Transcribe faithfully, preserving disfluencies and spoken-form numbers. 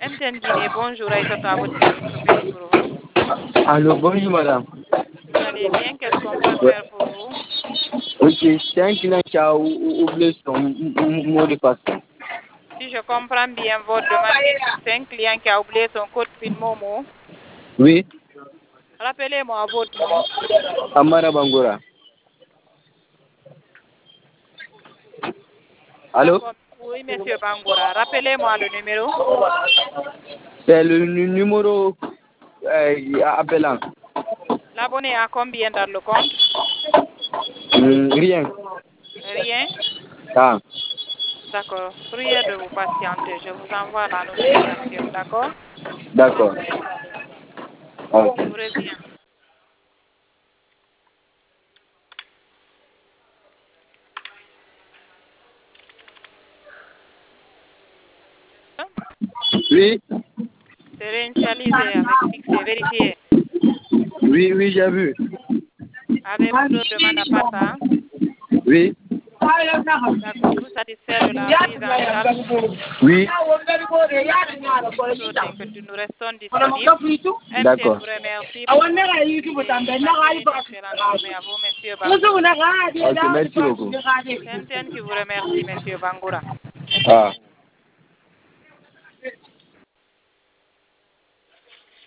M T N Guinée, bonjour, Aïssata, à votre service, que puis-je pour vous? Allô, bonjour madame. Vous allez bien? Qu'est-ce qu'on peut faire pour vous? Ok, c'est un client qui a ou- oublié son m- m- mot de passe. Si je comprends bien votre demande, dites que c'est un client qui a oublié son code PIN Momo. Oui, Rappelez-moi votre nom. Amara Bangora. Allô? D'accord. Oui, monsieur Bangora. Rappelez-moi le numéro. C'est le nu- numéro euh, appelant. L'abonné a combien dans le compte? Hum, rien. Rien. Ah, D'accord. Priez de vous patienter. Je vous envoie la notification. D'accord? d'accord. Ok. Je vous reviens. Oui, C'est réinitialisé avec succès. Vérifiez. oui, oui, j'ai vu. Avez-vous d'autres demandes à part ça? Oui, D'accord. Êtes-vous satisfait de la prise en charge? oui, D'autres inquiétudes, nous restons disponibles. M T N d'accord. vous remercie pour votre fidélité. Passez une excellente journée à vous, monsieur Bangoura. Ok, merci beaucoup. C'est M T N qui vous remercie, monsieur Bangoura. Ah.